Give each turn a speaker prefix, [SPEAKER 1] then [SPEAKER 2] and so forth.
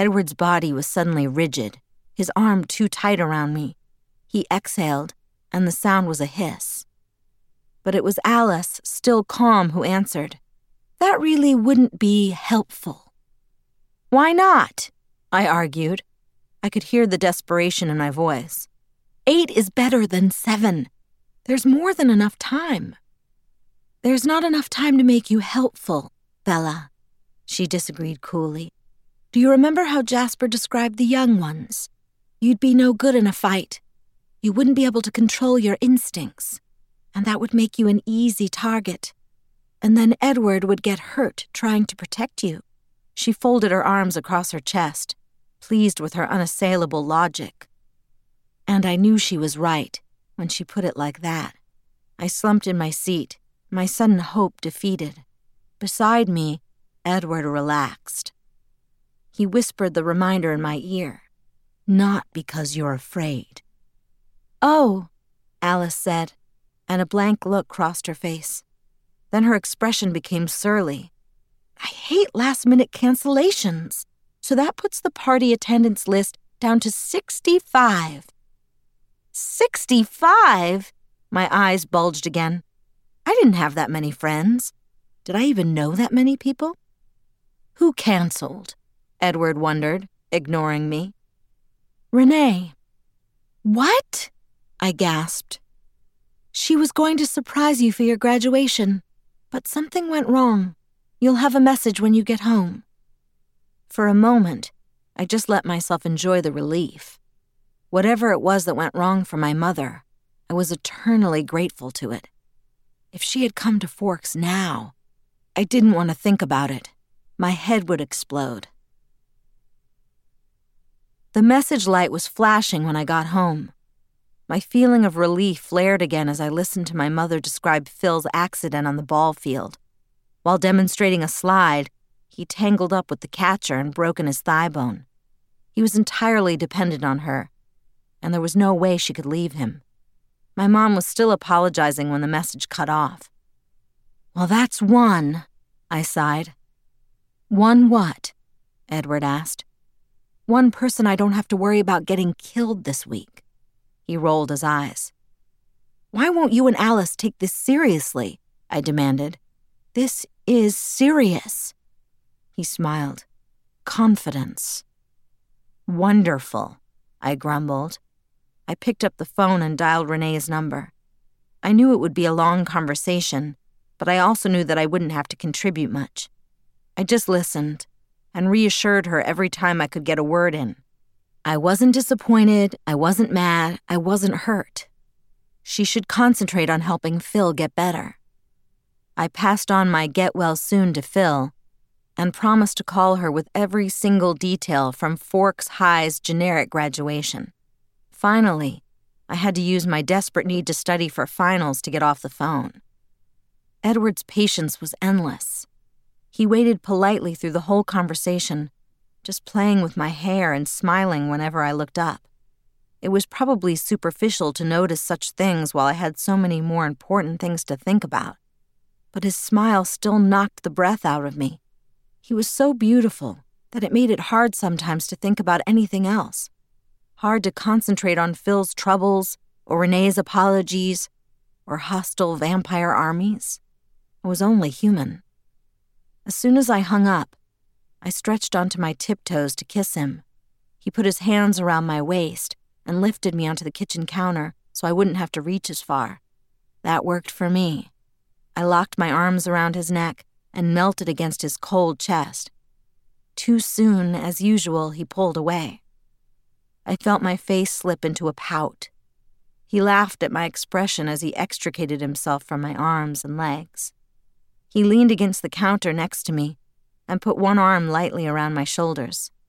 [SPEAKER 1] Edward's body was suddenly rigid, his arm too tight around me. He exhaled, and the sound was a hiss. But it was Alice, still calm, who answered. That really wouldn't be helpful. Why not? I argued. I could hear the desperation in my voice. 8 is better than 7. There's more than enough time. There's not enough time to make you helpful, Bella, she disagreed coolly. Do you remember how Jasper described the young ones? You'd be no good in a fight. You wouldn't be able to control your instincts, and that would make you an easy target. And then Edward would get hurt trying to protect you. She folded her arms across her chest, pleased with her unassailable logic. And I knew she was right when she put it like that. I slumped in my seat, my sudden hope defeated. Beside me, Edward relaxed. He whispered the reminder in my ear. Not because you're afraid. Oh, Alice said, and a blank look crossed her face. Then her expression became surly. I hate last-minute cancellations, so that puts the party attendance list down to 65. 65? My eyes bulged again. I didn't have that many friends. Did I even know that many people? Who canceled? Edward wondered, ignoring me. Renee. What? I gasped. She was going to surprise you for your graduation, but something went wrong. You'll have a message when you get home. For a moment, I just let myself enjoy the relief. Whatever it was that went wrong for my mother, I was eternally grateful to it. If she had come to Forks now, I didn't want to think about it. My head would explode. The message light was flashing when I got home. My feeling of relief flared again as I listened to my mother describe Phil's accident on the ball field. While demonstrating a slide, he tangled up with the catcher and broken his thigh bone. He was entirely dependent on her, and there was no way she could leave him. My mom was still apologizing when the message cut off. Well, that's one, I sighed. One what? Edward asked. One person I don't have to worry about getting killed this week. He rolled his eyes. Why won't you and Alice take this seriously? I demanded. This is serious. He smiled. Confidence. Wonderful, I grumbled. I picked up the phone and dialed Renee's number. I knew it would be a long conversation, but I also knew that I wouldn't have to contribute much. I just listened and reassured her every time I could get a word in. I wasn't disappointed, I wasn't mad, I wasn't hurt. She should concentrate on helping Phil get better. I passed on my get well soon to Phil and promised to call her with every single detail from Forks High's generic graduation. Finally, I had to use my desperate need to study for finals to get off the phone. Edward's patience was endless. He waited politely through the whole conversation, just playing with my hair and smiling whenever I looked up. It was probably superficial to notice such things while I had so many more important things to think about. But his smile still knocked the breath out of me. He was so beautiful that it made it hard sometimes to think about anything else. Hard to concentrate on Phil's troubles, or Renee's apologies, or hostile vampire armies. I was only human. As soon as I hung up, I stretched onto my tiptoes to kiss him. He put his hands around my waist and lifted me onto the kitchen counter so I wouldn't have to reach as far. That worked for me. I locked my arms around his neck and melted against his cold chest. Too soon, as usual, he pulled away. I felt my face slip into a pout. He laughed at my expression as he extricated himself from my arms and legs. He leaned against the counter next to me and put one arm lightly around my shoulders.